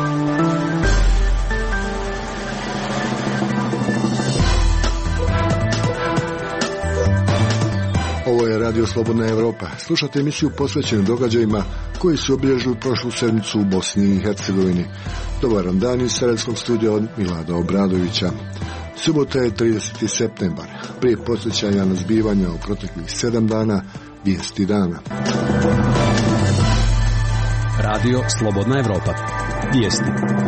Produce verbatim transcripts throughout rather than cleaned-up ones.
Ovo je Radio Slobodna Evropa. Slušate emisiju posvećenu događajima koji su obilježili prošlu sedmicu u Bosni i Hercegovini. Dobar vam dan iz Sarajevskog studija od Milada Obradovića. Subota je trideseti septembar. Prije posjećanja na zbivanja u proteklih sedam dana, vijesti dana. Radio Slobodna Evropa. Vijesti.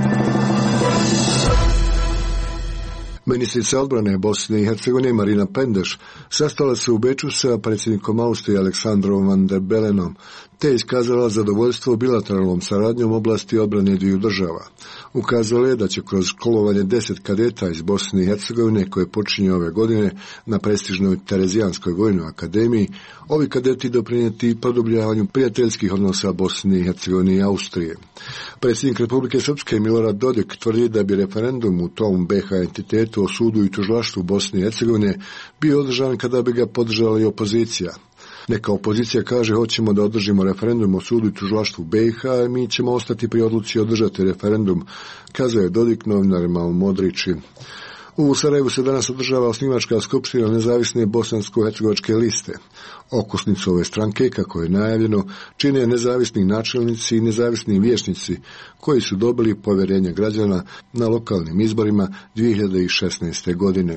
Ministrica odbrane Bosne i Hercegovine Marina Pendeš sastala se u Beču sa predsjednikom Austrije Aleksandrom Van der Bellenom, te iskazala zadovoljstvo bilateralnom saradnjom u oblasti odbrane dviju država. Ukazala je da će kroz školovanje deset kadeta iz Bosne i Hercegovine koje počinje ove godine na prestižnoj Terezijanskoj vojnoj akademiji, ovi kadeti doprinijeti produbljavanju prijateljskih odnosa Bosne i Hercegovine i Austrije. Predsjednik Republike Srpske Milorad Dodik tvrdi da bi referendum u tom be ha entitetu o sudu i tužilaštvu Bosne i Hercegovine bio održan kada bi ga podržala i opozicija. Neka opozicija kaže hoćemo da održimo referendum o sudu i tužilaštvu be ha, a mi ćemo ostati pri odluci održati referendum, kazao je Dodik novinarima u Modriči. U Sarajevu se danas održava osnivačka skupština nezavisne bosansko-hercegovačke liste. Okosnicu ove stranke, kako je najavljeno, čine nezavisni načelnici i nezavisni vijećnici koji su dobili povjerenje građana na lokalnim izborima dvije hiljade šesnaeste. godine.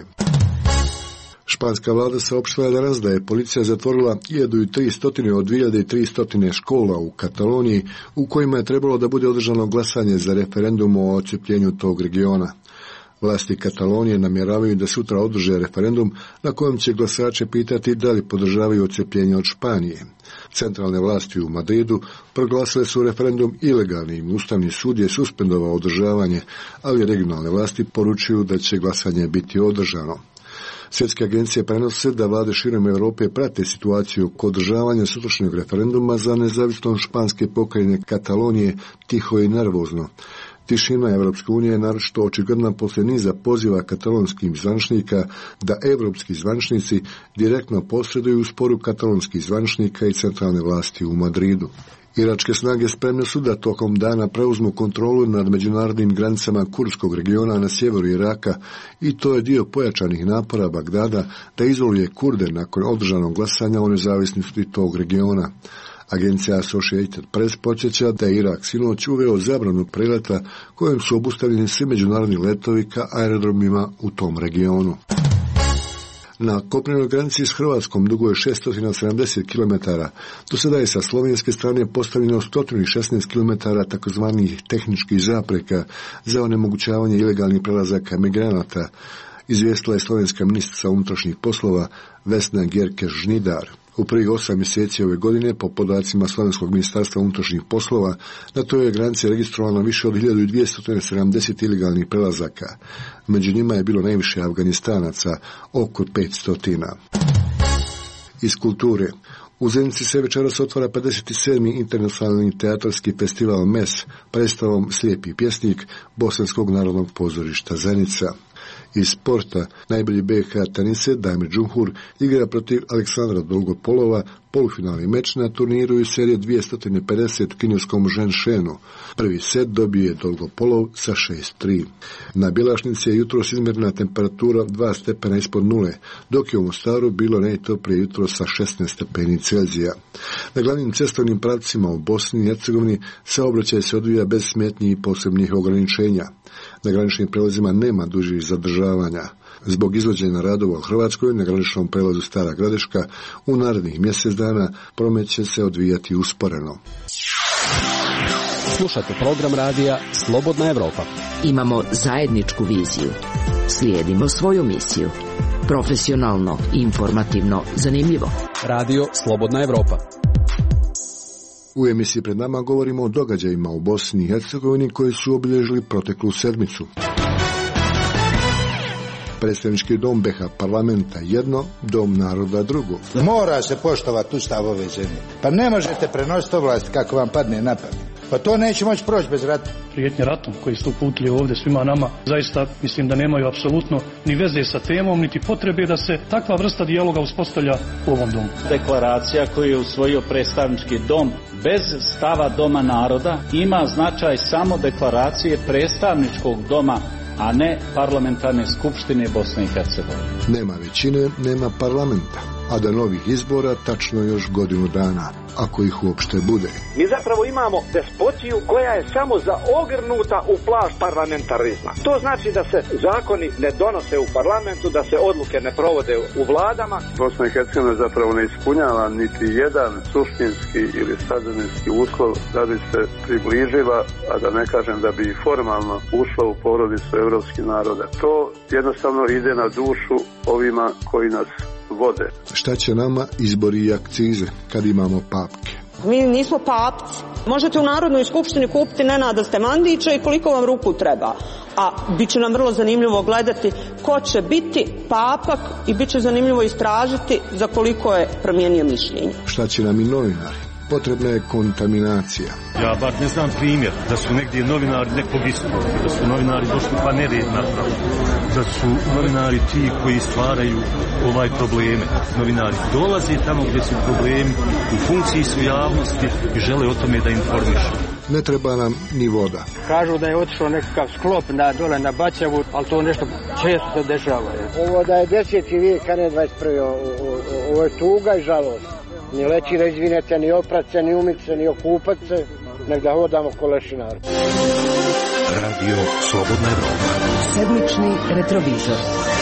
Španska vlada saopštila danas da je policija zatvorila hiljadu tristo od dvije hiljade tristo škola u Kataloniji u kojima je trebalo da bude održano glasanje za referendum o odcepljenju tog regiona. Vlasti Katalonije namjeravaju da sutra održe referendum na kojem će glasače pitati da li podržavaju odcepljenje od Španije. Centralne vlasti u Madridu proglasile su referendum ilegalnim. Ustavni sud je suspendovao održavanje, ali regionalne vlasti poručuju da će glasanje biti održano. Svjetske agencije prenose da vlade širom Europe prate situaciju kod održavanja sutrašnjeg referenduma za nezavisnost španske pokrajine Katalonije tiho i nervozno. Tišina Evropske unije je naročito očigledna poslije niza poziva katalonskih zvaničnika da evropski zvaničnici direktno posreduju u sporu katalonskih zvaničnika i centralne vlasti u Madridu. Iračke snage spremne su da tokom dana preuzmu kontrolu nad međunarodnim granicama kurdskog regiona na sjeveru Iraka i to je dio pojačanih napora Bagdada da izoluje Kurde nakon održanog glasanja o nezavisnosti tog regiona. Agencija Associated Press podsjeća da je Irak sinoć uveo zabranu preleta kojim su obustavljeni svi međunarodni letovi ka aerodromima u tom regionu. Na kopnenoj granici s Hrvatskom dugo je šesto sedamdeset kilometara. Do sada je sa slovenske strane postavljeno sto šesnaest kilometara takozvanih tehničkih zapreka za onemogućavanje ilegalnih prelazaka migranata, izvijestila je slovenska ministrica unutrašnjih poslova Vesna Gerkeš-Žnidar. U prvih osam mjeseci ove godine, po podacima Slovenskog ministarstva unutrašnjih poslova, na toj je granici registrovano više od hiljadu dvjesto sedamdeset ilegalnih prelazaka. Među njima je bilo najviše Afganistanaca, oko petsto. Iz kulture. U Zenici se večeras otvara pedeset sedmi internacionalni teatarski festival M E S predstavom Slijepi pjesnik Bosanskog narodnog pozorišta Zenica. Iz sporta, najbolji be ha tenise Damir Džumhur igra protiv Aleksandra Dolgopolova polufinalni meč na turniru iz serije dvjesto pedeset kineskom Ženšenu. Prvi set dobije Dolgopolov sa šest tri. Na Bjelašnici je jutros izmjerena temperatura dva stepena ispod nule, dok je u Mostaru bilo najtoplije jutro sa šesnaest stepeni Celzija. Na glavnim cestovnim pravcima u Bosni i Hercegovini saobraćaj se odvija bez smetnji i posebnih ograničenja. Na graničnim prelazima nema dužih zadržavanja. Zbog izvođenja radova u Hrvatskoj na graničnom prelazu Stara Gradiška u narednih mjesec dana promet će se odvijati usporeno. Slušate program radija Slobodna Evropa. Imamo zajedničku viziju. Slijedimo svoju misiju. Profesionalno, informativno, zanimljivo. Radio Slobodna Evropa. U emisiji pred nama govorimo o događajima u Bosni i Hercegovini koji su obilježili proteklu sedmicu. Predstavnički dom be ha parlamenta jedno, dom naroda drugo. Mora se poštovati ustav ove zemlje. Pa ne možete prenositi ovlast kako vam padne na pamet. Pa to neće moći proći bez rata. Prijetnje ratom koji su uputili ovdje svima nama, zaista mislim da nemaju apsolutno ni veze sa temom, niti potrebe da se takva vrsta dijaloga uspostavlja u ovom domu. Deklaracija koju je usvojio predstavnički dom bez stava Doma naroda ima značaj samo deklaracije predstavničkog doma, a ne parlamentarne skupštine Bosne i Hercegovine. Nema većine, nema parlamenta, a da novih izbora tačno još godinu dana, ako ih uopšte bude. Mi zapravo imamo despotiju koja je samo zaogrnuta u plašt parlamentarizma. To znači da se zakoni ne donose u parlamentu, da se odluke ne provode u vladama. Bosna i Hercegovina zapravo ne ispunjava niti jedan suštinski ili sadržajni uslov da bi se približila, a da ne kažem da bi formalno ušla u porodicu evropskih naroda. To jednostavno ide na dušu ovima koji nas vode. Šta će nama izbori i akcize kad imamo papke? Mi nismo papci. Možete u Narodnoj skupštini kupiti Nenada Stemandića i koliko vam ruku treba. A bit će nam vrlo zanimljivo gledati ko će biti papak i bit će zanimljivo istražiti za koliko je promijenio mišljenje. Šta će nam i novinari? Potrebna je kontaminacija. Ja bar ne znam primjer da su negdje novinari nekog ispravili, da su novinari došli pa nered napravili, da su novinari ti koji stvaraju ovaj probleme. Novinari dolaze tamo gdje su problemi, u funkciji su javnosti i žele o tome da informišu. Ne treba nam ni voda. Kažu da je otišao nekakav sklop na, dole na Bačevu, ali to nešto često se dešava. Ovo da je deseti vijek, a ne dvadeset prvi. Ovo je tuga i žalost. Ni leći da izvinete, ni oprat se, ni umit se, ni okupat se, nek da hodamo ko lešinaru. Radio Slobodna Evropa. Sedmični retrovizor.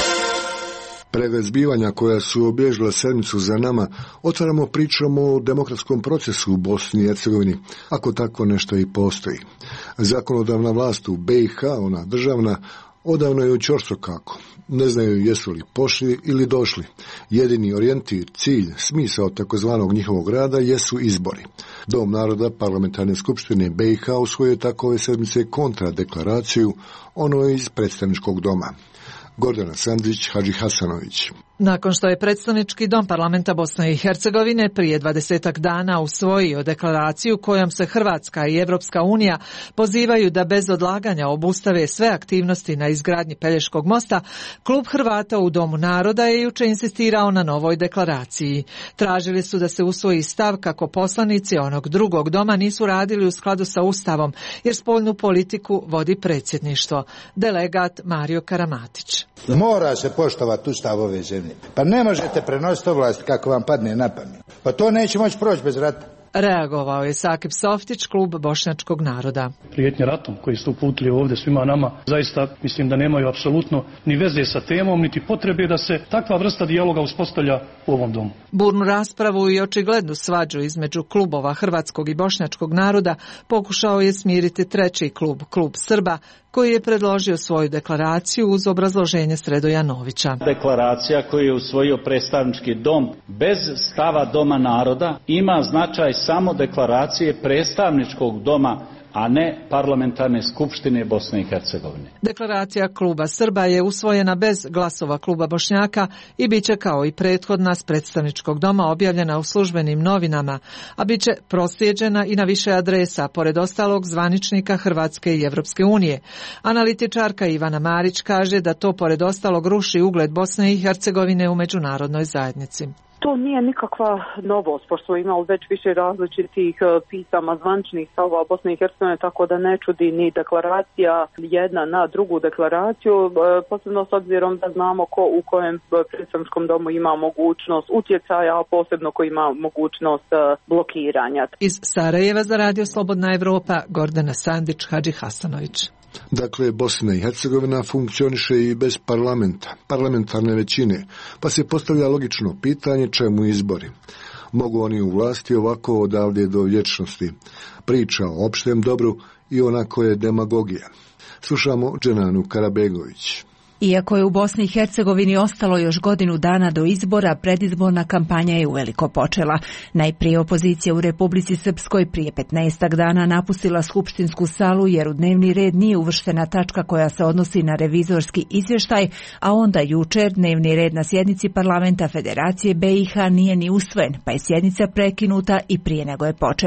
Pregled zbivanja koja su obilježila sedmicu za nama, otvaramo pričom o demokratskom procesu u Bosni i Hercegovini, ako tako nešto i postoji. Zakonodavna vlast u B i H, ona državna, odavno je u ćorsokako. Ne znaju jesu li pošli ili došli. Jedini orijentir, cilj, smisao takozvanog njihovog rada jesu izbori. Dom naroda parlamentarne skupštine B i H usvojio tako ove sedmice kontradeklaraciju, ono iz predstavničkog doma. Gordana Sandrić, Hadži Hasanović. Nakon što je predstavnički dom parlamenta Bosne i Hercegovine prije dvadesetak dana usvojio deklaraciju kojom se Hrvatska i Evropska unija pozivaju da bez odlaganja obustave sve aktivnosti na izgradnji Pelješkog mosta, klub Hrvata u Domu naroda je jučer insistirao na novoj deklaraciji. Tražili su da se usvoji stav kako poslanici onog drugog doma nisu radili u skladu sa Ustavom, jer spoljnu politiku vodi predsjedništvo. Delegat Mario Karamatić. Mora se poštovati Ustav ove zemlje. Pa ne možete prenositi ovlast kako vam padne na pamet. Pa to neće moći proći bez rata. Reagovao je Sakip Softić, klub Bošnjačkog naroda. Prijetnje ratom koji su uputili ovdje svima nama, zaista mislim da nemaju apsolutno ni veze sa temom, niti potrebe da se takva vrsta dijaloga uspostavlja u ovom domu. Burnu raspravu i očiglednu svađu između klubova hrvatskog i bošnjačkog naroda pokušao je smiriti treći klub, klub Srba, koji je predložio svoju deklaraciju uz obrazloženje Sredoja Novića. Deklaracija koju je usvojio predstavnički dom bez stava Doma naroda ima značaj samo deklaracije predstavničkog doma, a ne parlamentarne skupštine Bosne i Hercegovine. Deklaracija kluba Srba je usvojena bez glasova kluba Bošnjaka i bit će kao i prethodna s predstavničkog doma objavljena u službenim novinama, a bit će proslijeđena i na više adresa, pored ostalog zvaničnika Hrvatske i Evropske unije. Analitičarka Ivana Marić kaže da to pored ostalog ruši ugled Bosne i Hercegovine u međunarodnoj zajednici. To nije nikakva novost, pošto smo imali već više različitih pisama zvančnih stavova Bosne i Hercegovine, tako da ne čudi ni deklaracija jedna na drugu deklaraciju, posebno s obzirom da znamo ko u kojem predstavničkom domu ima mogućnost utjecaja, a posebno ko ima mogućnost blokiranja. Iz Sarajeva za Radio Slobodna Evropa, Gordana Sandić, Hadži Hasanović. Dakle, Bosna i Hercegovina funkcioniše i bez parlamenta, parlamentarne većine, pa se postavlja logično pitanje čemu izbori. Mogu oni u vlasti ovako odavde do vječnosti. Priča o opštem dobru i onako je demagogija. Slušamo Dženanu Karabegović. Iako je u Bosni i Hercegovini ostalo još godinu dana do izbora, predizborna kampanja je uveliko počela. Najprije opozicija u Republici Srpskoj prije petnaestak dana napustila skupštinsku salu jer u dnevni red nije uvrštena tačka koja se odnosi na revizorski izvještaj, a onda jučer dnevni red na sjednici parlamenta Federacije B i H nije ni usvojen, pa je sjednica prekinuta i prije nego je počela.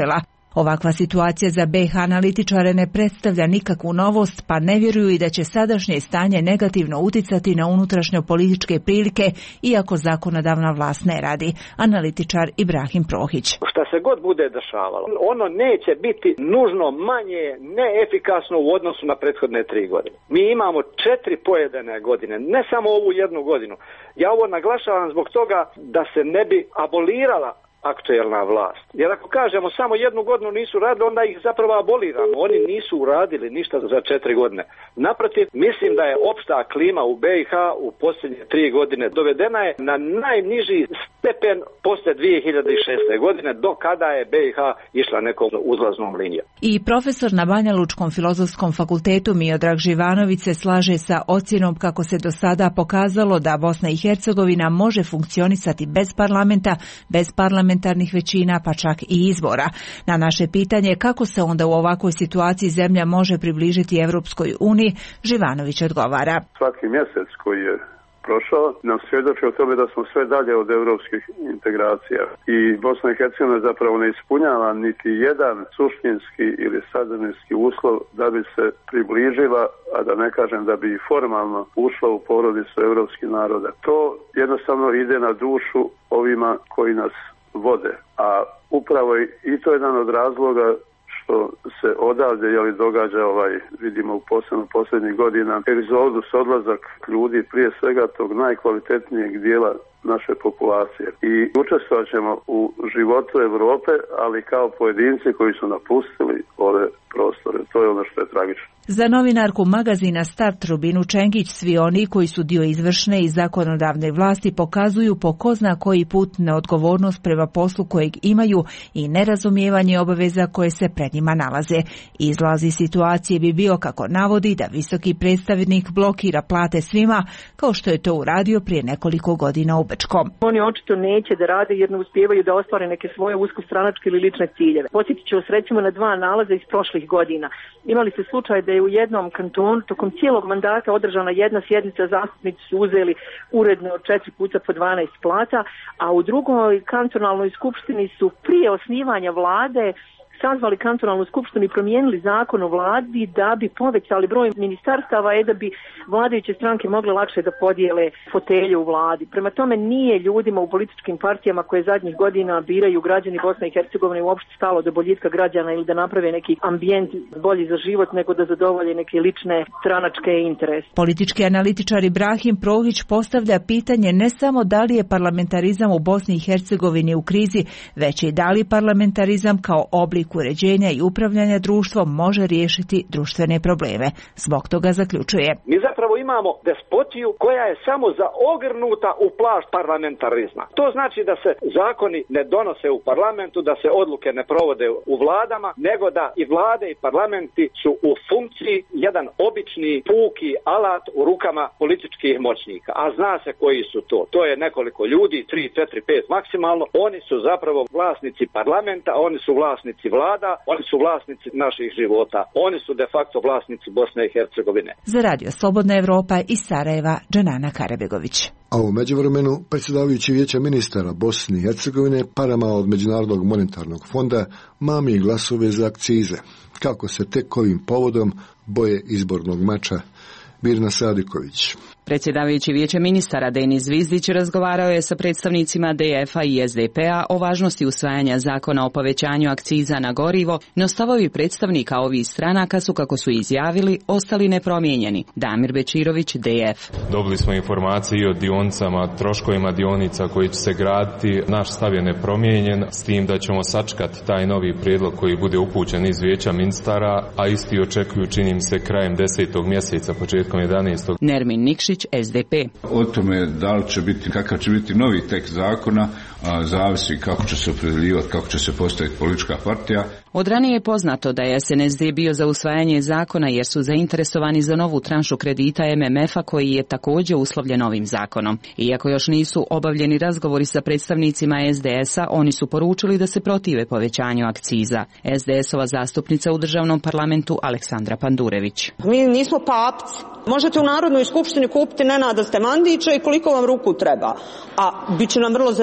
Ovakva situacija za be ha analitičare ne predstavlja nikakvu novost, pa ne vjeruju i da će sadašnje stanje negativno uticati na unutrašnjo političke prilike, iako zakonodavna vlast ne radi. Analitičar Ibrahim Prohić. Šta se god bude dešavalo, ono neće biti nužno manje neefikasno u odnosu na prethodne tri godine. Mi imamo četiri pojedene godine, ne samo ovu jednu godinu. Ja ovo naglašavam zbog toga da se ne bi abolirala aktuelna vlast. Jer ako kažemo samo jednu godinu nisu radili, onda ih zapravo aboliramo. Oni nisu uradili ništa za četiri godine. Naprotiv, mislim da je opšta klima u be i ha u posljednje tri godine dovedena je na najniži stepen posle dvije hiljade šeste. godine, do kada je be i ha išla nekom uzlaznom linijom. I profesor na Banja Lučkom filozofskom fakultetu Miodrag Živanović se slaže sa ocjenom kako se do sada pokazalo da Bosna i Hercegovina može funkcionisati bez parlamenta, bez parlamenta parlamentarnih većina, pa čak i izbora. Na naše pitanje kako se onda u ovakvoj situaciji zemlja može približiti Evropskoj uniji, Živanović odgovara. Svaki mjesec koji je prošao nam svjedoči o tome da smo sve dalje od europskih integracija i Bosna i Hercegovina zapravo ne ispunjava niti jedan suštinski ili sadržinski uslov da bi se približila, a da ne kažem da bi formalno ušla u porodicu europskih naroda. To jednostavno ide na dušu ovima koji nas vode, a upravo i to je jedan od razloga što se odavde jeli, događa ovaj, vidimo u posebno posljednjih godina, egzodus, odlazak ljudi prije svega tog najkvalitetnijeg dijela naše populacije. I učestvovat ćemo u životu Europe, ali kao pojedinci koji su napustili ove prostore. To je ono što je tragično. Za novinarku magazina Start Rubinu Čengić, svi oni koji su dio izvršne i zakonodavne vlasti pokazuju po ko zna koji put neodgovornost prema poslu kojeg imaju i nerazumijevanje obaveza koje se pred njima nalaze. Izlaz iz situacije bi bio, kako navodi, da visoki predstavnik blokira plate svima, kao što je to uradio prije nekoliko godina u Bečkom. Oni očito neće da rade jer ne uspijevaju da ostvare neke svoje uskostranačke ili lične ciljeve. Posjetit ću vas recimo na dva nalaza iz prošlih godina. Imali se slučaj da je u jednom kantonu tokom cijelog mandata održana jedna sjednica, zastupnici su uzeli uredno četiri puta po dvanaest plata, a u drugoj kantonalnoj skupštini su prije osnivanja vlade sazvali kantonalnu skupštinu i promijenili zakon o vladi da bi povećali broj ministarstava i da bi vladajuće stranke mogle lakše da podijele fotelje u vladi. Prema tome nije ljudima u političkim partijama koje zadnjih godina biraju građani Bosne i Hercegovine uopšte stalo do boljitka građana ili da naprave neki ambijent bolji za život nego da zadovolje neke lične stranačke interese. Politički analitičar Ibrahim Prohić postavlja pitanje ne samo da li je parlamentarizam u Bosni i Hercegovini u krizi, već i da li parlamentarizam kao oblik uređenja i upravljanja društvom može riješiti društvene probleme. Zbog toga zaključuje. Mi zapravo imamo despotiju koja je samo zaogrnuta u plašt parlamentarizma. To znači da se zakoni ne donose u parlamentu, da se odluke ne provode u vladama, nego da i vlade i parlamenti su u funkciji jedan obični puki alat u rukama političkih moćnika. A zna se koji su to. To je nekoliko ljudi, tri, četiri, pet maksimalno. Oni su zapravo vlasnici parlamenta, oni su vlasnici vlada, oni su vlasnici naših života. Oni su de facto vlasnici Bosne i Hercegovine. Za Radio Slobodna Evropa iz Sarajeva, Džanana Karabegović. A u međuvremenu predsjedavajući Vijeća ministara Bosne i Hercegovine parama od Međunarodnog monetarnog fonda mami glasove za akcize. Kako se tek ovim povodom boje izbornog mača? Birna Sadiković. Predsjedavajući Vijeća ministara Denis Zvizdić razgovarao je sa predstavnicima de efa i es de pe-a o važnosti usvajanja zakona o povećanju akciza na gorivo, no stavovi predstavnika ovih stranaka su, kako su izjavili, ostali nepromijenjeni. Damir Bečirović, de ef. Dobili smo informacije i o dionicama, troškovima dionica koji će se graditi. Naš stav je nepromijenjen, s tim da ćemo sačekati taj novi prijedlog koji bude upućen iz Vijeća ministara, a isti očekuju, čini se, krajem desetog mjeseca, početkom jedanaestog. Nermin Nikšić, es de pe. O tome da li će biti, kakav će biti novi tekst zakona, a zavisi kako će se opredeljivati, kako će se postaviti politička partija. Od ranije je poznato da je es en es de bio za usvajanje zakona jer su zainteresovani za novu tranšu kredita em em ef-a koji je također uslovljen ovim zakonom. Iako još nisu obavljeni razgovori sa predstavnicima es de es-a, oni su poručili da se protive povećanju akciza. es de es-ova zastupnica u državnom parlamentu Aleksandra Pandurević. Mi nismo papci. Možete u Narodnoj skupštini kupiti Nenada Stemandića i koliko vam ruku treba. A bit će nam vrlo zanimljivo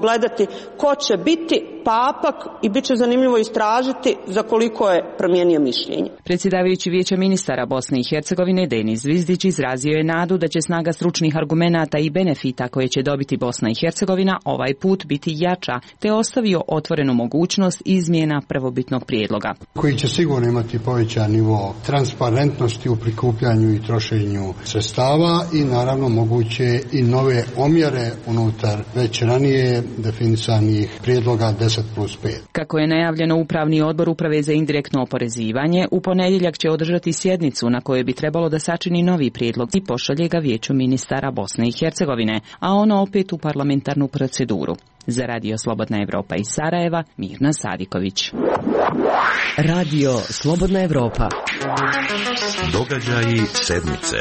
gledati ko će biti papak i bit će zanimljivo istražiti za koliko je promijenio mišljenje. Predsjedavajući Vijeća ministara Bosne i Hercegovine Denis Zvizdić izrazio je nadu da će snaga stručnih argumenata i benefita koje će dobiti Bosna i Hercegovina ovaj put biti jača, te ostavio otvorenu mogućnost izmjena prvobitnog prijedloga. Koji će sigurno imati povećan nivo transparentnosti u prikupljanju i trošenju sredstava i naravno moguće i nove omjere unutar već ranije definisanih prijedloga deset plus pet. Kako je najavljeno, Upravni odbor Uprave za indirektno oporezivanje u ponedjeljak će održati sjednicu na kojoj bi trebalo da sačini novi prijedlog i pošalje ga Vijeću ministara Bosne i Hercegovine, a ono opet u parlamentarnu proceduru. Za Radio Slobodna Evropa iz Sarajeva, Mirna Sadiković. Radio Slobodna Evropa. Događaji sedmice.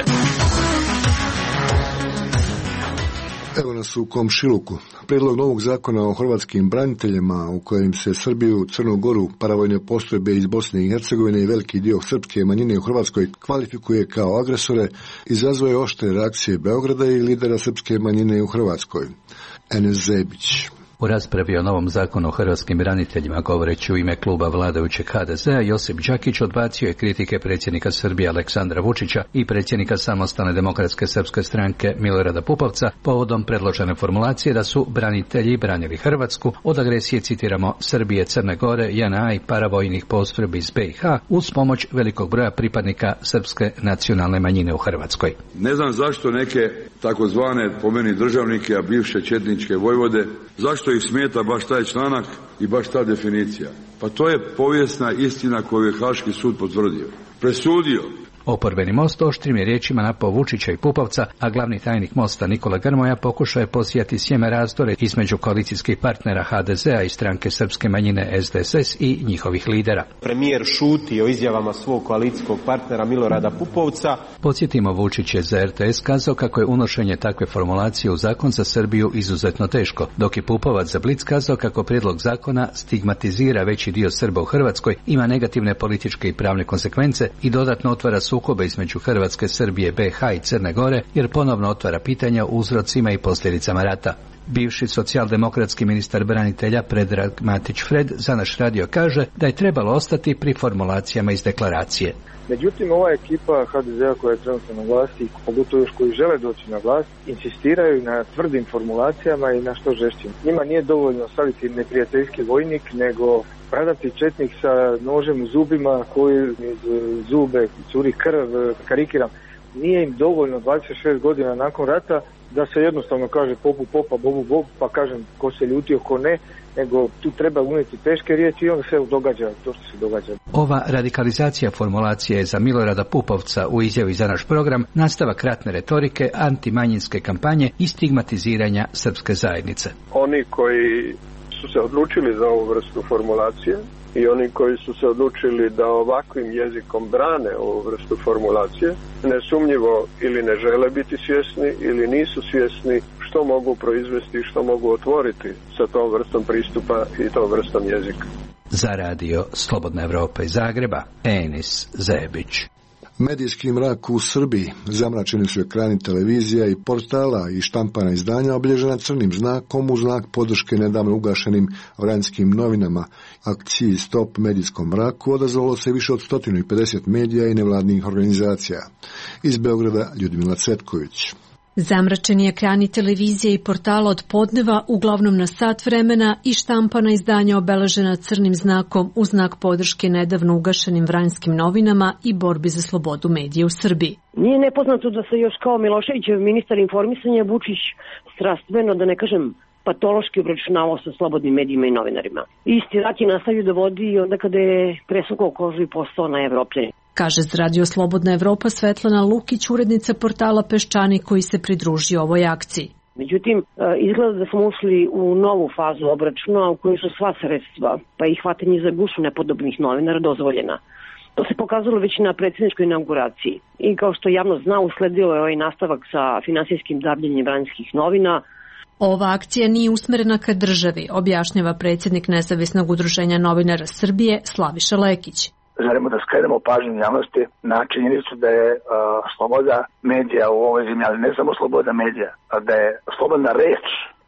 Evo nas u komšiluku. Prijedlog novog zakona o hrvatskim braniteljima u kojem se Srbiju, Crnu Goru, paravojne postrojbe iz Bosne i Hercegovine i veliki dio srpske manjine u Hrvatskoj kvalifikuje kao agresore, izazvao je oštre reakcije Beograda i lidera srpske manjine u Hrvatskoj, Enes Zebić. U raspravi o novom zakonu o hrvatskim braniteljima, govoreći u ime kluba vladajućeg ha de zea, Josip Đakić odbacio je kritike predsjednika Srbije Aleksandra Vučića i predsjednika Samostalne demokratske srpske stranke Milorada Pupovca povodom predložene formulacije da su branitelji branili Hrvatsku od agresije, citiramo, Srbije, Crne Gore, je en a i paravojnih postrojbi iz be i ha uz pomoć velikog broja pripadnika srpske nacionalne manjine u Hrvatskoj. Ne znam zašto neke takozvane po meni državnike, a bivše četničke vojvode, zašto ih smeta baš taj članak i baš ta definicija? Pa to je povijesna istina koju je Haški sud potvrdio, presudio. Oporbeni Most oštrim je riječima napao Vučića i Pupovca, a glavni tajnik Mosta Nikola Grmoja pokušao je posijati sjeme razdore između koalicijskih partnera ha de zea i stranke srpske manjine es de es es i njihovih lidera. Premijer šuti o izjavama svog koalicijskog partnera Milorada Pupovca. Podsjetimo, Vučić je za er te es kazao kako je unošenje takve formulacije u zakon za Srbiju izuzetno teško, dok je Pupovac za Blic kazao kako prijedlog zakona stigmatizira veći dio Srba u Hrvatskoj, ima negativne političke i pravne konsekvence i dodatno otvara sukobe između Hrvatske, Srbije, be ha i Crne Gore, jer ponovno otvara pitanja o uzrocima i posljedicama rata. Bivši socijaldemokratski ministar branitelja Predrag Matić Fred za naš radio kaže da je trebalo ostati pri formulacijama iz deklaracije. Međutim, ova ekipa ha de zea koja je trenutno na vlasti, pogotovo još koji žele doći na vlast, insistiraju na tvrdim formulacijama i na što žešćim. Njima nije dovoljno staviti neprijateljski vojnik, nego pradati četnik sa nožem u zubima koji iz zube curi krv, karikiram. Nije im dovoljno dvadeset šest godina nakon rata da se jednostavno kaže popu popa, bobu bob, pa kažem ko se ljutio, ko ne, nego tu treba unijeti teške riječi i onda se događa to što se događa. Ova radikalizacija formulacije je za Milorada Pupovca u izjavi za naš program nastavak ratne retorike, antimanjinske kampanje i stigmatiziranja srpske zajednice. Oni koji su se odlučili za ovu vrstu formulacije i oni koji su se odlučili da ovakvim jezikom brane ovu vrstu formulacije, nesumnjivo ili ne žele biti svjesni ili nisu svjesni što mogu proizvesti i što mogu otvoriti sa tom vrstom pristupa i tom vrstom jezika. Za radio Slobodna Evropa iz Zagreba, Enis Zebić. Medijski mrak u Srbiji. Zamračeni su ekrani televizija i portala i štampana izdanja obilježena crnim znakom u znak podrške nedavno ugašenim vranjskim novinama. Akciji Stop medijskom mraku odazvalo se više od sto pedeset medija i nevladnih organizacija. Iz Beograda Ljudmila Cvetković. Zamračeni ekrani televizije i portala od podneva, uglavnom na sat vremena, i štampana izdanja obeležena crnim znakom u znak podrške nedavno ugašenim vranjskim novinama i borbi za slobodu medija u Srbiji. Nije nepoznato da se još kao Miloševićev ministar informisanja Vučić strastveno, da ne kažem patološki, obračunavao sa slobodnim medijima i novinarima. Isti rat je nastavio da vodi i onda kada je presukao kožu i postao na Evropljani. Kaže z Radio Slobodna Evropa Svetlana Lukić, urednica portala Peščani, koji se pridružio ovoj akciji. Međutim, izgleda da smo ušli u novu fazu obračuna u kojoj su sva sredstva, pa i hvatanje za gušu nepodobnih novinara dozvoljena. To se pokazalo već na predsjedničkoj inauguraciji. I kao što javnost zna, usledio je ovaj nastavak sa finansijskim dabljenjem vranjskih novina. Ova akcija nije usmerena ka državi, objašnjava predsjednik Nezavisnog udruženja novinara Srbije Slaviša Lekić. Želimo da skrenemo pažnju javnosti na činjenicu da je uh, sloboda medija u ovoj zemlji, ali ne samo sloboda medija, a da je slobodna reč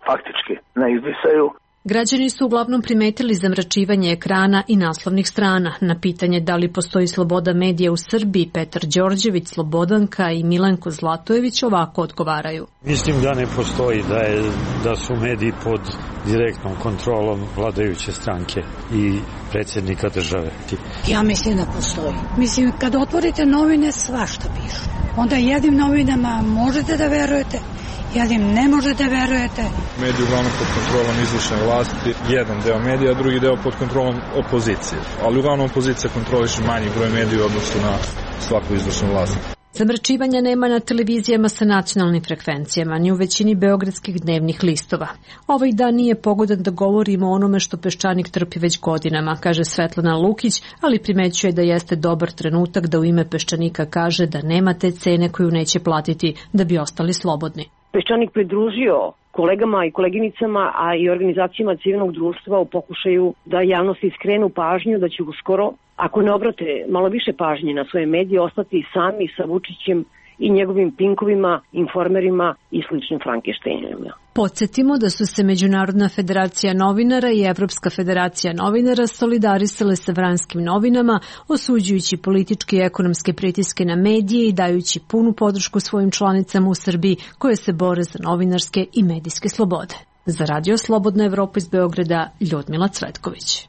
faktički ne izdisaju. Građani su uglavnom primetili zamračivanje ekrana i naslovnih strana. Na pitanje da li postoji sloboda medija u Srbiji, Petar Đorđević, Slobodanka i Milenko Zlatojević ovako odgovaraju. Mislim da ne postoji, da, je, da su mediji pod direktnom kontrolom vladajuće stranke i predsjednika države. Ja mislim da postoji. Mislim, kad otvorite novine, svašta pišu. Onda jednim novinama možete da verujete, jednim ne možete verujete. Mediji uglavnom pod kontrolom izvršne vlasti, jedan deo medija, drugi deo pod kontrolom opozicije. Ali uglavnom opozicija kontroliše manji broj medija u odnosu na svaku izvršnu vlast. Zamračivanja nema na televizijama sa nacionalnim frekvencijama, ni u većini beogradskih dnevnih listova. Ovaj dan nije pogodan da govorimo o onome što Peščanik trpi već godinama, kaže Svetlana Lukić, ali primećuje da jeste dobar trenutak da u ime Peščanika kaže da nema te cene koju neće platiti da bi ostali slobodni. Peščanik pridružio kolegama i koleginicama, a i organizacijama civilnog društva u pokušaju da javnosti skrenu pažnju da će uskoro, ako ne obrate malo više pažnje na svoje medije, ostati sami sa Vučićem i njegovim pinkovima, informerima i sličnim Frankensteinima. Podsjetimo da su se Međunarodna federacija novinara i Evropska federacija novinara solidarisale sa vranskim novinama, osuđujući političke i ekonomske pritiske na medije i dajući punu podršku svojim članicama u Srbiji koje se bore za novinarske i medijske slobode. Za Radio Slobodna Evropa iz Beograda, Ljudmila Cvetković.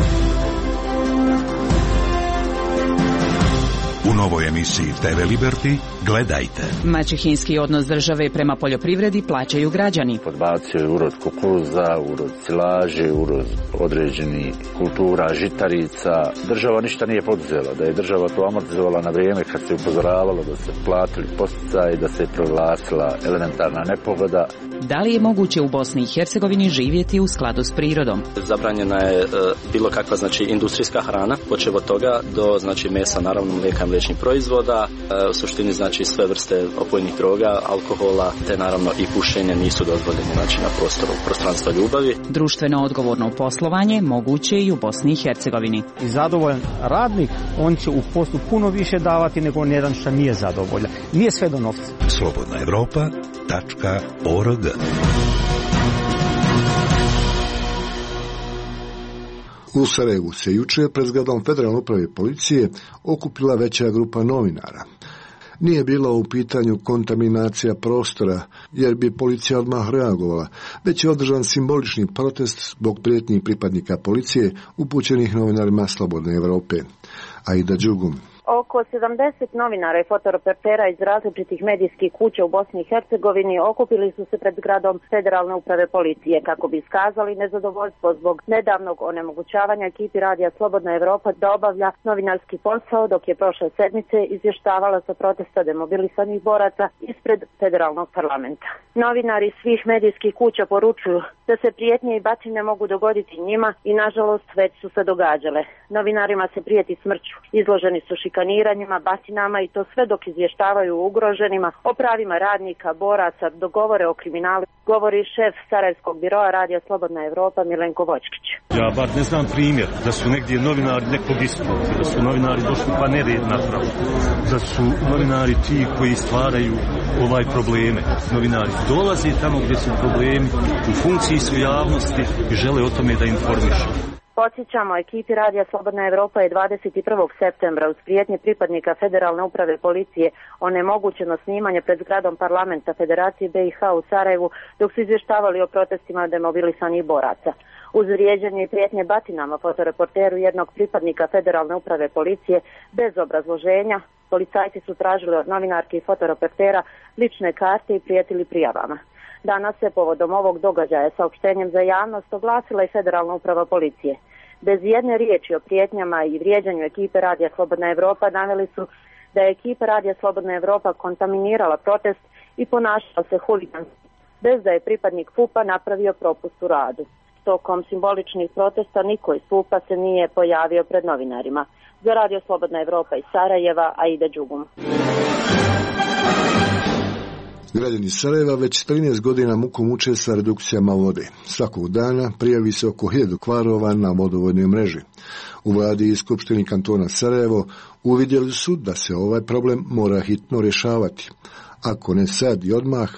U novoj emisiji te ve Liberty gledajte. Maćehinski odnos države prema poljoprivredi plaćaju građani. Podbacio je urod kukuruza, urod silaže, urod određenih kultura, žitarica. Država ništa nije poduzela. Da je država to amortizovala na vrijeme kad se upozoravalo da se platili posticaji, da se je proglasila elementarna nepogoda. Da li je moguće u Bosni i Hercegovini živjeti u skladu s prirodom? Zabranjena je e, bilo kakva znači industrijska hrana, počev od toga do znači mesa, naravno mlijeka i mliječnih proizvoda, e, u suštini znači sve vrste opojnih droga, alkohola, te naravno i pušenje nisu dozvoljeni znači na prostoru prostranstva ljubavi. Društveno odgovorno poslovanje moguće i u Bosni i Hercegovini. I zadovoljan radnik, on će u poslu puno više davati nego jedan što nije zadovoljan. Nije sve do novca. Slobodna Evropa tačka org. U Sarajevu se juče pred zgradom Federalne uprave policije okupila veća grupa novinara. Nije bila u pitanju kontaminacija prostora, jer bi policija odmah reagovala, već je održan simbolični protest zbog prijetnji pripadnika policije upućenih novinarima Slobodne Evrope. Aida Đugum. Oko sedamdeset novinara i fotoreportera iz različitih medijskih kuća u Bosni i Hercegovini okupili su se pred zgradom Federalne uprave policije kako bi iskazali nezadovoljstvo zbog nedavnog onemogućavanja ekipi radija Slobodna Evropa da obavlja novinarski posao, dok je prošle sedmice izvještavala sa protesta demobilisanih boraca ispred Federalnog parlamenta. Novinari svih medijskih kuća poručuju da se prijetnje i batine mogu dogoditi njima i nažalost već su se događale. Novinarima se prijeti smrću, izloženi su šikaniranjima, batinama i to sve dok izvještavaju o ugroženima, o pravima radnika, boraca, dogovore o kriminalu, govori šef Sarajevskog biroa radija Slobodna Evropa Milenko Vočkić. Ja bar ne znam primjer da su negdje novinari nekog ispunili, da su novinari došli pa nered napravili, da su novinari ti koji stvaraju ovaj probleme. Novinari dolaze tamo gdje su problemi, u funkciji su javnosti i žele o tome da informišu. Podsjećamo, ekipi radija Slobodna Evropa je dvadeset prvog septembra uz prijetnje pripadnika Federalne uprave policije onemogućeno snimanje pred zgradom parlamenta Federacije be i ha u Sarajevu dok su izvještavali o protestima demobilisanih boraca. Uz vrijeđanje i prijetnje batinama fotoreporteru jednog pripadnika Federalne uprave policije bez obrazloženja, policajci su tražili od novinarki i fotoreportera lične karte i prijetili prijavama. Danas se povodom ovog događaja saopštenjem za javnost oglasila i Federalna uprava policije. Bez jedne riječi o prijetnjama i vrijeđanju ekipe radija Slobodna Evropa naveli su da je ekipa radija Slobodna Evropa kontaminirala protest i ponašala se huliganski, bez da je pripadnik fupa napravio propust u radu. Tokom simboličnih protesta niko iz fupa se nije pojavio pred novinarima. Za Radio Slobodna Evropa iz Sarajeva, Aida Đugum. Građani Sarajeva već trinaest godina muku muče sa redukcijama vode. Svakog dana prijavi se oko hiljadu kvarova na vodovodnoj mreži. U vladi i skupštini kantona Sarajevo uvidjeli su da se ovaj problem mora hitno rješavati. Ako ne sad i odmah,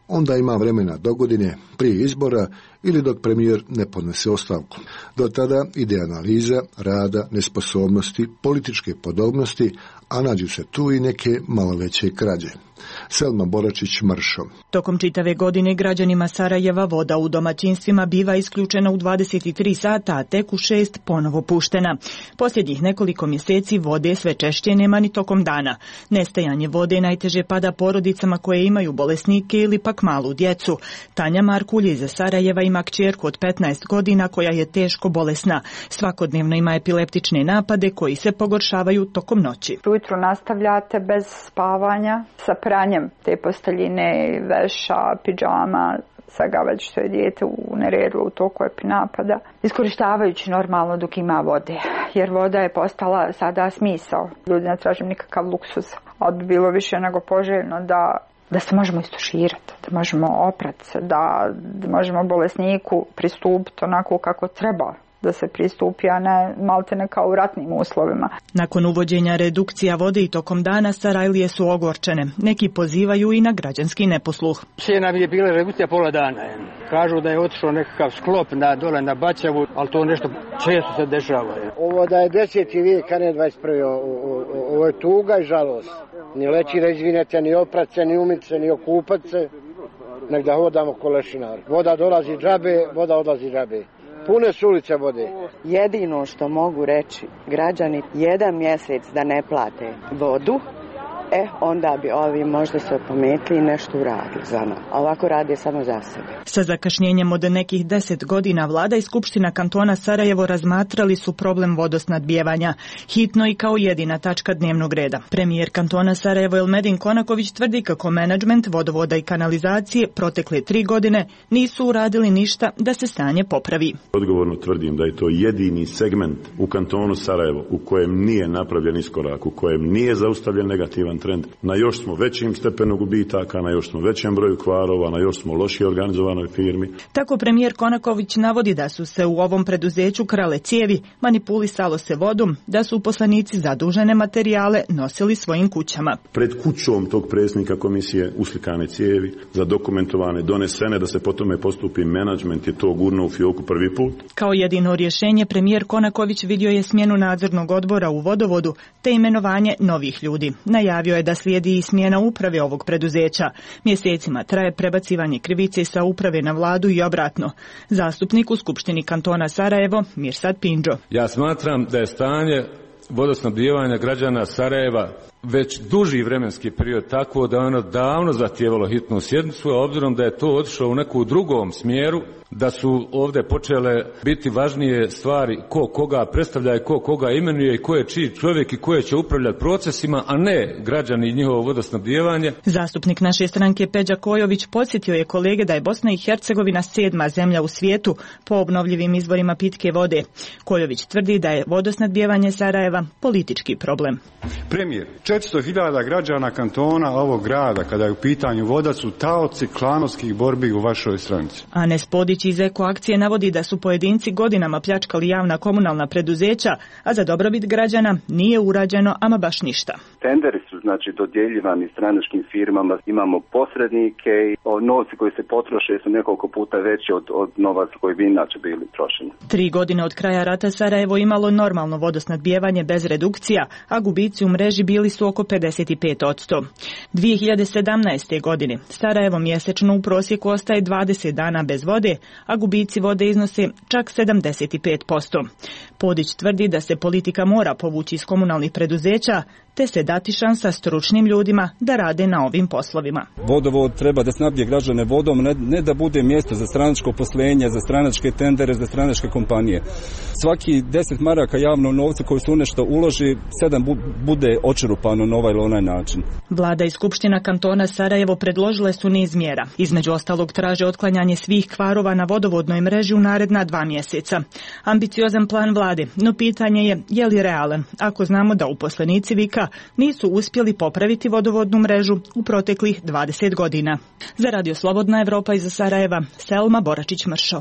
onda ima vremena do godine, prije izbora ili dok premijer ne podnese ostavku. Do tada ide analiza rada, nesposobnosti, političke podobnosti, a nađu se tu i neke malo veće krađe. Selma Boračić-Mršo. Tokom čitave godine građanima Sarajeva voda u domaćinstvima biva isključena u dvadeset tri sata, a tek u šest ponovo puštena. Posljednjih nekoliko mjeseci vode sve češće nema ni tokom dana. Nestajanje vode najteže pada porodicama koje imaju bolesnike ili pak malu djecu. Tanja Markulj iz Sarajeva ima kćerku od petnaest godina koja je teško bolesna. Svakodnevno ima epileptične napade koji se pogoršavaju tokom noći. Ujutro nastavljate bez spavanja sa pranjem te posteljine, veša, pidžama, svega već što je dijete u neredu u toku epinapada, iskorištavajući normalno dok ima vode, jer voda je postala sada smisao. Ljudi ne traže nikakav luksuz, ali bi bilo više nego poželjno da da se možemo istuširati, da možemo oprati se, da, da možemo bolesniku pristupiti onako kako treba da se pristupi, a ne maltene kao u ratnim uslovima. Nakon uvođenja redukcija vode i tokom dana Sarajlije su ogorčene. Neki pozivaju i na građanski neposluh. Cijena bi je bila redukcija pola dana. Kažu da je otišao nekakav sklop na, dole na Bačevu, ali to nešto često se dešava. Ovo da je deseti vijek, a ne dvadeset prvi. Ovo je tuga i žalost. Ni leći da izvinete, ni oprat se, ni umit se, ni okupat se, nek da hodamo ko lešinar. Voda dolazi džabe, voda odlazi džabe. Pune su ulice vode. Jedino što mogu reći, građani jedan mjesec da ne plate vodu, e, onda bi ovi možda se opametili i nešto uradili za nas. Ovako rade samo za sebe. Sa zakašnjenjem od nekih deset godina vlada i Skupština kantona Sarajevo razmatrali su problem vodosnadbijevanja, hitno i kao jedina tačka dnevnog reda. Premijer kantona Sarajevo Elmedin Konaković tvrdi kako menadžment vodovoda i kanalizacije protekle tri godine nisu uradili ništa da se stanje popravi. Odgovorno tvrdim da je to jedini segment u kantonu Sarajevo u kojem nije napravljen iskorak, u kojem nije zaustavljen negativan trend. Na još smo većim stepenu gubitaka, na još smo većem broju kvarova, na još smo lošije organizovanoj firmi. Tako premijer Konaković navodi da su se u ovom preduzeću krale cijevi, manipulisalo se vodom, da su uposlenici zadužene materijale nosili svojim kućama. Pred kućom tog predsjednika komisije uslikane cijevi, zadokumentovane, donesene da se po tome postupi, menadžment je to gurnuo u fioku prvi put. Kao jedino rješenje premijer Konaković vidio je smjenu nadzornog odbora u vodovodu te imenovanje novih ljudi. Najavio je da slijedi i smjena uprave ovog preduzeća. Mjesecima traje prebacivanje krivice sa uprave na vladu i obratno. Zastupnik u Skupštini kantona Sarajevo, Mirsad Pindžo. Ja smatram da je stanje vodosnabdijevanja građana Sarajeva već duži vremenski period tako da ono davno zahtijevalo hitnu sjednicu, a obzirom da je to otišlo u neku drugom smjeru, da su ovdje počele biti važnije stvari ko koga predstavlja i ko koga imenuje i ko je čiji čovjek i ko će upravljati procesima, a ne građani i njihovo vodosnabdijevanje. Zastupnik naše stranke Peđa Kojović podsjetio je kolege da je Bosna i Hercegovina sedma zemlja u svijetu po obnovljivim izvorima pitke vode. Kojović tvrdi da je vodosnabdijevanje Sarajeva politički problem. Premijer, četiristo hiljada građana kantona ovog grada, kada je u pitanju voda, su taoci klanovskih borbi u vašoj stranci. Anes Podić iz Eko akcije navodi da su pojedinci godinama pljačkali javna komunalna preduzeća, a za dobrobit građana nije urađeno ama baš ništa. Tenderi su znači dodjeljivani stranačkim firmama, imamo posrednike, novci koji se potroše su nekoliko puta veći od, od novaca koji bi inače bili trošeni. Tri godine od kraja rata Sarajevo imalo normalno vodosnadbijevanje bez redukcija, a gubici u mreži bili su oko pedeset pet posto. dvije hiljade sedamnaeste. godine Sarajevo mjesečno u prosjeku ostaje dvadeset dana bez vode, a gubici vode iznose čak sedamdeset pet posto. Podić tvrdi da se politika mora povući iz komunalnih preduzeća, te se dati šansa stručnim ljudima da rade na ovim poslovima. Vodovod treba da snabdije građane vodom, ne, ne da bude mjesto za stranačko poslenje, za stranačke tendere, za stranačke kompanije. Svaki deset maraka javnog novca koji su nešto uloži, sedam bu, bude očerupano na ovaj ili onaj način. Vlada i Skupština kantona Sarajevo predložile su niz mjera. Između ostalog traže otklanjanje svih kvarova na vodovodnoj mreži u naredna dva mjeseca. Ambiciozan plan vlade, no pitanje je je li realan, ako znamo da uposlenici Vika nisu uspjeli popraviti vodovodnu mrežu u proteklih dvadeset godina. Za Radio Slobodna Evropa iz Sarajeva, Selma Boračić-Mršo.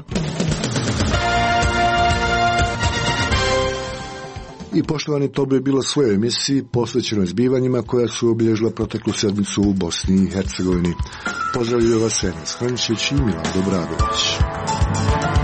I poštovani, to bi bilo svojoj emisiji posvećenoj zbivanjima koja su obilježila proteklu sedmicu u Bosni i Hercegovini. Pozdravljaju vas Enes Hranišić i Milan Dobradović.